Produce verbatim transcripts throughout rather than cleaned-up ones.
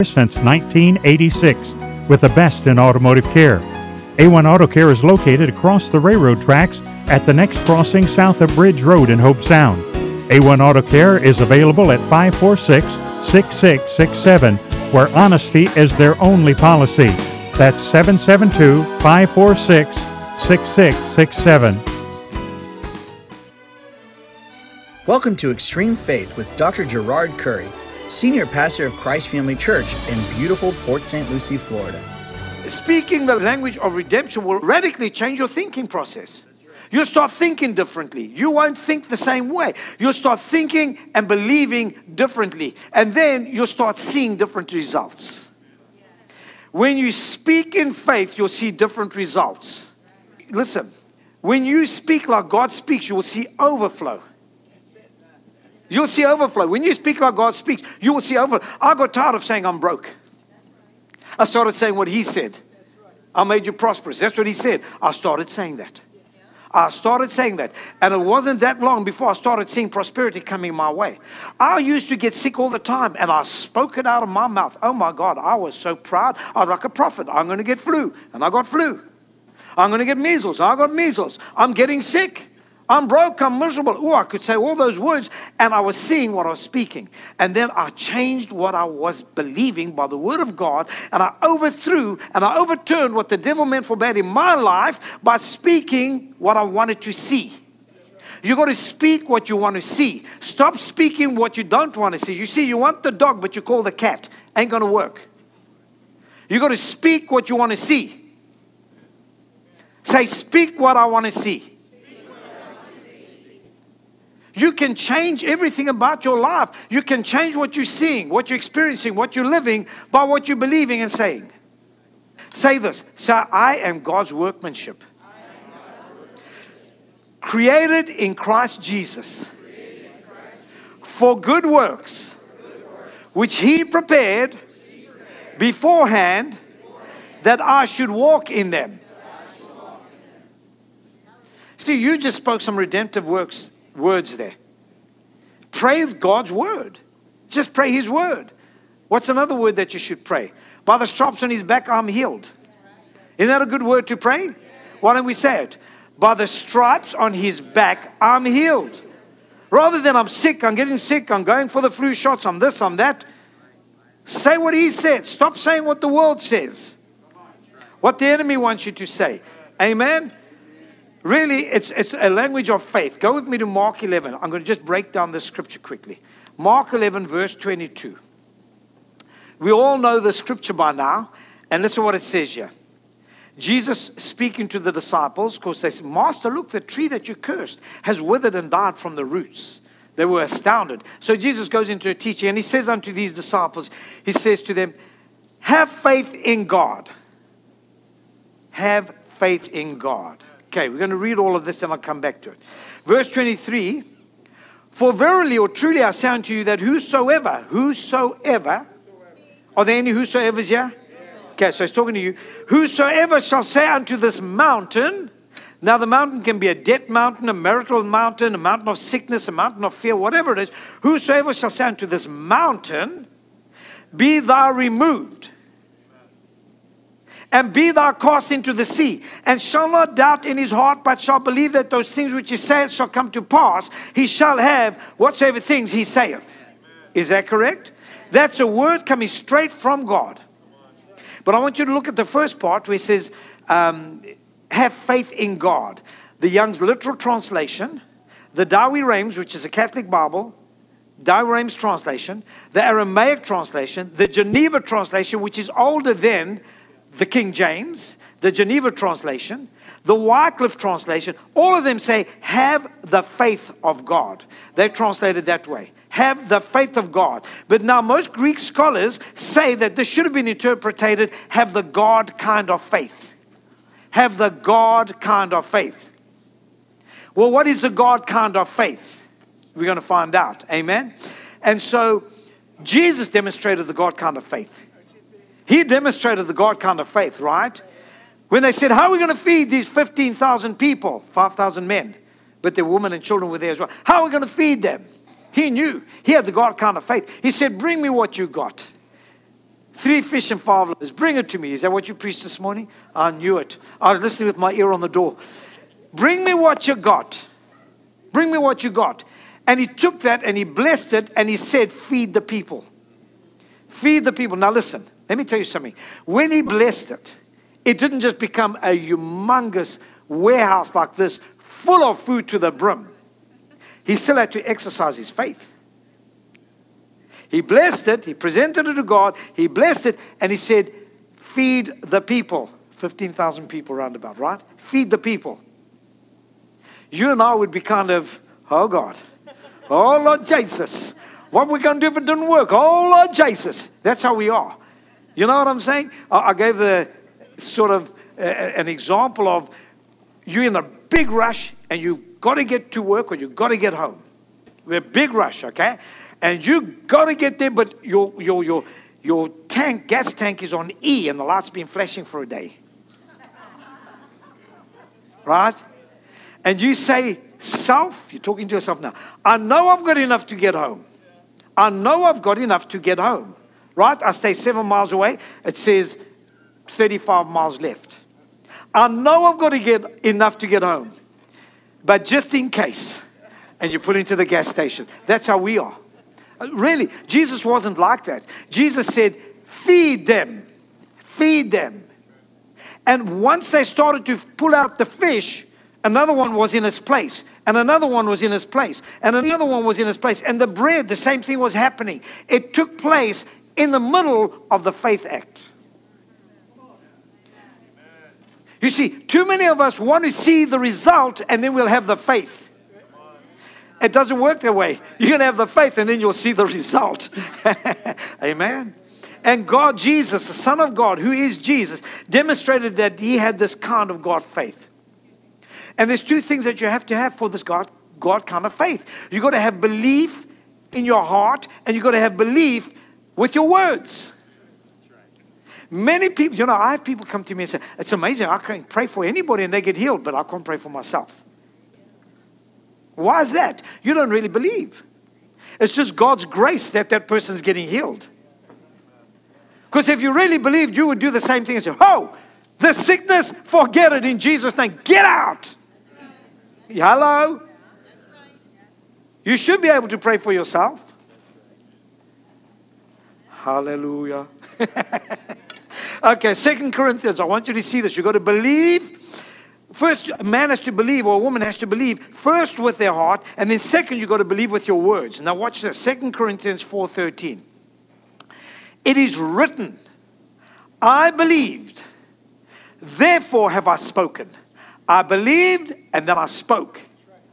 since nineteen eighty-six with the best in automotive care. A one Auto Care is located across the railroad tracks at the next crossing south of Bridge Road in Hope Sound. A one Auto Care is available at five four six, six six six seven, where honesty is their only policy. That's seven seven two, five four six, six six six seven. Welcome to Extreme Faith with Doctor Gerard Curry, Senior Pastor of Christ Family Church in beautiful Port Saint Lucie, Florida. Speaking the language of redemption will radically change your thinking process. You'll start thinking differently. You won't think the same way. You'll start thinking and believing differently. And then you'll start seeing different results. When you speak in faith, you'll see different results. Listen, when you speak like God speaks, you will see overflow. You'll see overflow. When you speak like God speaks, you will see overflow. I got tired of saying I'm broke. I started saying what He said. I made you prosperous. That's what He said. I started saying that. I started saying that. And it wasn't that long before I started seeing prosperity coming my way. I used to get sick all the time, and I spoke it out of my mouth. Oh my God, I was so proud. I was like a prophet. I'm going to get flu. And I got flu. I'm going to get measles. I got measles. I'm getting sick. I'm broke, I'm miserable. Oh, I could say all those words, and I was seeing what I was speaking. And then I changed what I was believing by the word of God, and I overthrew and I overturned what the devil meant for bad in my life by speaking what I wanted to see. You got to speak what you want to see. Stop speaking what you don't want to see. You see, you want the dog, but you call the cat. Ain't going to work. You got to speak what you want to see. Say, speak what I want to see. You can change everything about your life. You can change what you're seeing, what you're experiencing, what you're living by what you're believing and saying. Say this. Say, I am God's workmanship. Created in Christ Jesus for good works, which He prepared beforehand that I should walk in them. See, you just spoke some redemptive works. Words there. Pray God's word. Just pray His word. What's another word that you should pray? By the stripes on His back, I'm healed. Isn't that a good word to pray? Why don't we say it? By the stripes on His back, I'm healed. Rather than I'm sick, I'm getting sick, I'm going for the flu shots, I'm this, I'm that. Say what He said. Stop saying what the world says. What the enemy wants you to say. Amen? Really, it's it's a language of faith. Go with me to Mark eleven. I'm going to just break down this scripture quickly. Mark eleven, verse twenty-two. We all know the scripture by now. And listen to what it says here. Jesus speaking to the disciples, because they said, Master, look, the tree that you cursed has withered and died from the roots. They were astounded. So Jesus goes into a teaching, and He says unto these disciples, He says to them, have faith in God. Have faith in God. Okay, we're going to read all of this and I'll come back to it. Verse twenty-three, for verily or truly I say unto you that whosoever, whosoever, are there any whosoevers here? Okay, so He's talking to you. Whosoever shall say unto this mountain, now the mountain can be a debt mountain, a marital mountain, a mountain of sickness, a mountain of fear, whatever it is. Whosoever shall say unto this mountain, be thou removed. And be thou cast into the sea, and shall not doubt in his heart, but shall believe that those things which he saith shall come to pass. He shall have whatsoever things he saith. Is that correct? That's a word coming straight from God. But I want you to look at the first part where it says, um, have faith in God. The Young's literal translation, the Douay-Rheims, which is a Catholic Bible, Douay-Rheims translation, the Aramaic translation, the Geneva translation, which is older than the King James, the Geneva translation, the Wycliffe translation, all of them say, have the faith of God. They translate it that way. Have the faith of God. But now most Greek scholars say that this should have been interpreted, have the God kind of faith. Have the God kind of faith. Well, what is the God kind of faith? We're going to find out. Amen? And so, Jesus demonstrated the God kind of faith. He demonstrated the God kind of faith, right? When they said, how are we going to feed these fifteen thousand people? five thousand men. But their women and children were there as well. How are we going to feed them? He knew. He had the God kind of faith. He said, bring me what you got. Three fish and five loaves. Bring it to me. Is that what you preached this morning? I knew it. I was listening with my ear on the door. Bring me what you got. Bring me what you got. And he took that and he blessed it and he said, feed the people. Feed the people. Now listen, let me tell you something. When he blessed it, it didn't just become a humongous warehouse like this, full of food to the brim. He still had to exercise his faith. He blessed it. He presented it to God. He blessed it. And he said, feed the people. fifteen thousand people roundabout, right? Feed the people. You and I would be kind of, oh God. Oh Lord Jesus. What are we going to do if it didn't work? Oh Lord Jesus. That's how we are. You know what I'm saying? I, I gave the sort of uh, an example of you're in a big rush and you've got to get to work or you've got to get home. We're a big rush, okay? And you got to get there, but your your your your tank, gas tank is on E, and the light's been flashing for a day. Right? And you say, self, you're talking to yourself now, I know I've got enough to get home. I know I've got enough to get home. Right? I stay seven miles away. It says thirty-five miles left. I know I've got to get enough to get home. But just in case, and you put into the gas station. That's how we are. Really, Jesus wasn't like that. Jesus said, feed them. Feed them. And once they started to pull out the fish, another one was in its place. And another one was in its place. And another one was in its place. And the bread, the same thing was happening. It took place in the middle of the faith act. You see, too many of us want to see the result and then we'll have the faith. It doesn't work that way. You're going to have the faith and then you'll see the result. Amen. And God, Jesus, the Son of God, who is Jesus, demonstrated that he had this kind of God faith. And there's two things that you have to have for this God, God kind of faith. You've got to have belief in your heart and you've got to have belief with your words. Many people, you know, I have people come to me and say, it's amazing, I can pray for anybody and they get healed, but I can't pray for myself. Why is that? You don't really believe. It's just God's grace that that person's getting healed. Because if you really believed, you would do the same thing and say, oh, the sickness, forget it in Jesus' name. Get out. Hello? You should be able to pray for yourself. Hallelujah. Okay, Second Corinthians, I want you to see this. You've got to believe. First, a man has to believe, or a woman has to believe, first with their heart, and then second, you've got to believe with your words. Now watch this, Second Corinthians four thirteen. It is written, I believed, therefore have I spoken. I believed, and then I spoke.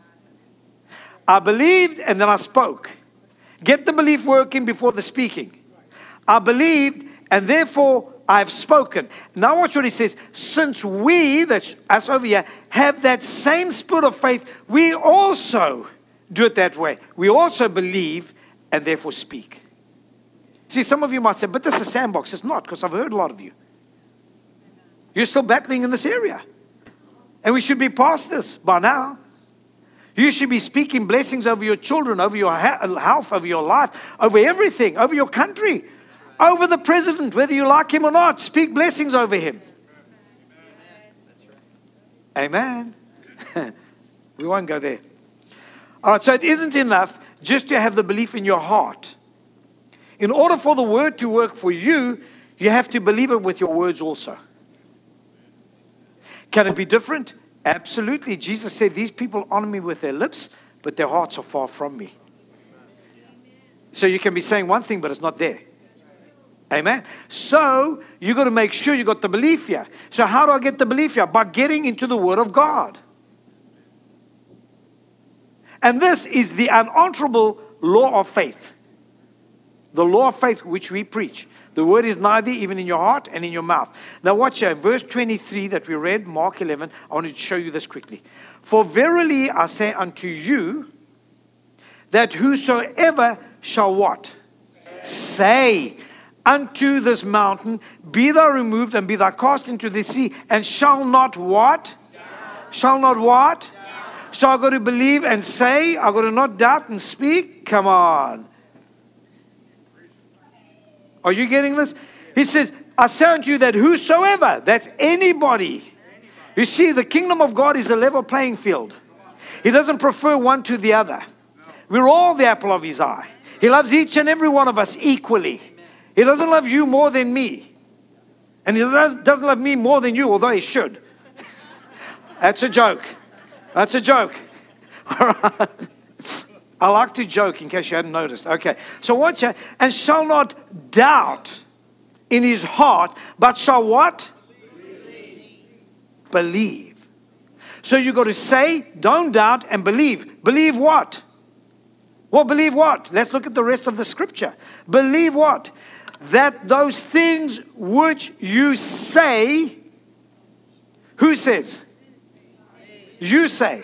I believed, and then I spoke. Get the belief working before the speaking. I believed, and therefore I've spoken. Now watch what he says. Since we, that's us over here, have that same spirit of faith, we also do it that way. We also believe and therefore speak. See, some of you might say, but this is a sandbox. It's not, because I've heard a lot of you. You're still battling in this area. And we should be past this by now. You should be speaking blessings over your children, over your health, over your life, over everything, over your country. Over the president, whether you like him or not, speak blessings over him. Amen. We won't go there. All right, so it isn't enough just to have the belief in your heart. In order for the word to work for you, you have to believe it with your words also. Can it be different? Absolutely. Jesus said, these people honor me with their lips, but their hearts are far from me. So you can be saying one thing, but it's not there. Amen. So you got to make sure you got the belief here. So how do I get the belief here? By getting into the Word of God. And this is the unanswerable law of faith. The law of faith which we preach. The word is nigh thee, even in your heart and in your mouth. Now watch here, verse twenty-three that we read, Mark eleven. I want to show you this quickly. For verily I say unto you, that whosoever shall what? Say unto this mountain, be thou removed and be thou cast into the sea, and shall not what? Doubt. Shall not what? Doubt. So I've got to believe and say, I've got to not doubt and speak. Come on. Are you getting this? He says, I say unto you that whosoever, that's anybody. You see, the kingdom of God is a level playing field. He doesn't prefer one to the other. We're all the apple of his eye. He loves each and every one of us equally. He doesn't love you more than me. And he doesn't love me more than you, although he should. That's a joke. That's a joke. All right. I like to joke in case you hadn't noticed. Okay. So watch out. And shall not doubt in his heart, but shall what? Believe. Believe. So you got to say, don't doubt, and believe. Believe what? Well, believe what? Let's look at the rest of the scripture. Believe what? That those things which you say, who says? You say.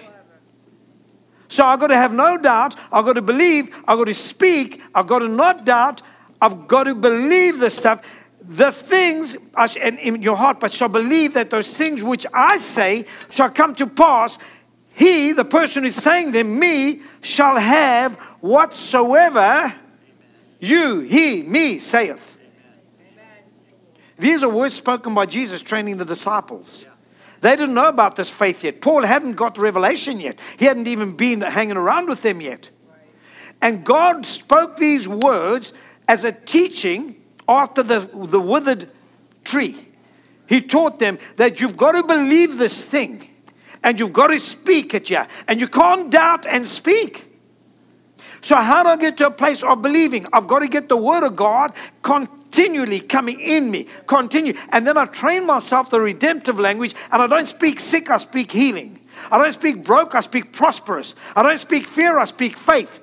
So I've got to have no doubt. I've got to believe. I've got to speak. I've got to not doubt. I've got to believe the stuff. The things are in your heart, but shall believe that those things which I say shall come to pass. He, the person who's saying them, me, shall have whatsoever you, he, me, saith. These are words spoken by Jesus training the disciples. They didn't know about this faith yet. Paul hadn't got the revelation yet. He hadn't even been hanging around with them yet. And God spoke these words as a teaching after the, the withered tree. He taught them that you've got to believe this thing. And you've got to speak it, yeah. And you can't doubt and speak. So how do I get to a place of believing? I've got to get the word of God continually coming in me. Continue. And then I train myself the redemptive language. And I don't speak sick, I speak healing. I don't speak broke, I speak prosperous. I don't speak fear, I speak faith.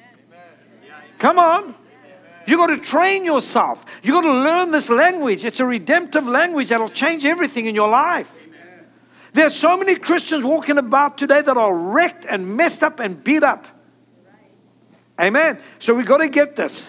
Come on. You got to train yourself. You got to learn this language. It's a redemptive language that'll change everything in your life. There's so many Christians walking about today that are wrecked and messed up and beat up. Amen. So we got to get this.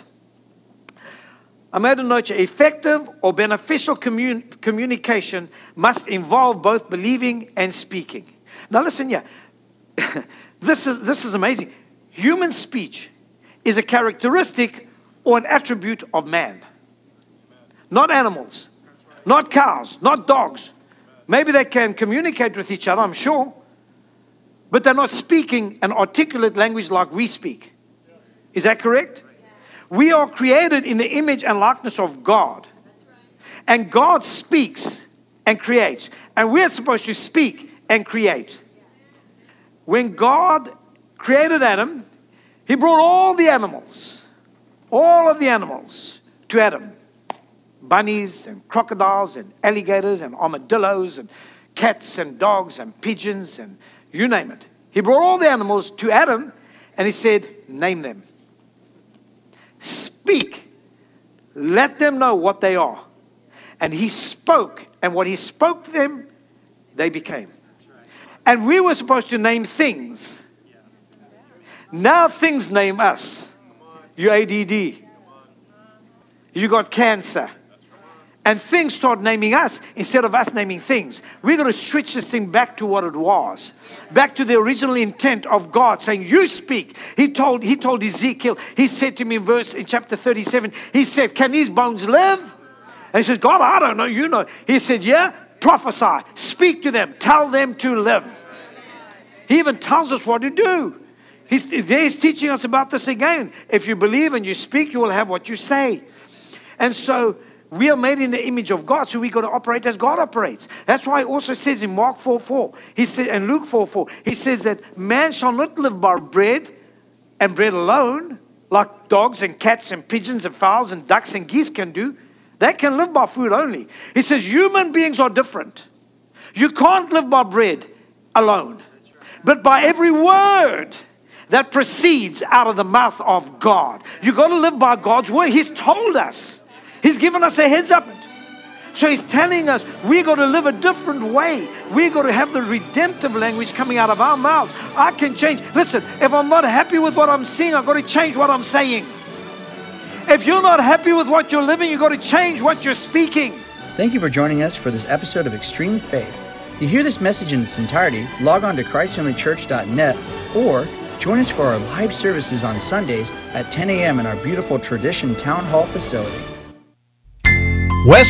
I made a note here. Effective or beneficial commun- communication must involve both believing and speaking. Now listen here. this is this is amazing. Human speech is a characteristic or an attribute of man. Not animals. Not cows. Not dogs. Maybe they can communicate with each other, I'm sure. But they're not speaking an articulate language like we speak. Is that correct? We are created in the image and likeness of God. And God speaks and creates. And we're supposed to speak and create. When God created Adam, He brought all the animals, all of the animals to Adam. Bunnies and crocodiles and alligators and armadillos and cats and dogs and pigeons and you name it. He brought all the animals to Adam and He said, name them. Speak. Let them know what they are. And He spoke. And what He spoke to them, they became. And we were supposed to name things. Now things name us. You A D D. You got cancer. And things start naming us instead of us naming things. We're going to switch this thing back to what it was. Back to the original intent of God saying, you speak. He told, he told Ezekiel, he said to me in verse in chapter thirty-seven, he said, can these bones live? And he said, God, I don't know, you know. He said, yeah, prophesy, speak to them, tell them to live. He even tells us what to do. He's, he's teaching us about this again. If you believe and you speak, you will have what you say. And so, we are made in the image of God, so we got to operate as God operates. That's why it also says in Mark four four, he said, and Luke four four, he says that man shall not live by bread and bread alone, like dogs and cats and pigeons and fowls and ducks and geese can do. They can live by food only. He says human beings are different. You can't live by bread alone, but by every word that proceeds out of the mouth of God. You got to live by God's word. He's told us. He's given us a heads up. So He's telling us we've got to live a different way. We've got to have the redemptive language coming out of our mouths. I can change. Listen, if I'm not happy with what I'm seeing, I've got to change what I'm saying. If you're not happy with what you're living, you've got to change what you're speaking. Thank you for joining us for this episode of Extreme Faith. To hear this message in its entirety, log on to christ family church dot net or join us for our live services on Sundays at ten a.m. in our beautiful Tradition Town Hall facility. West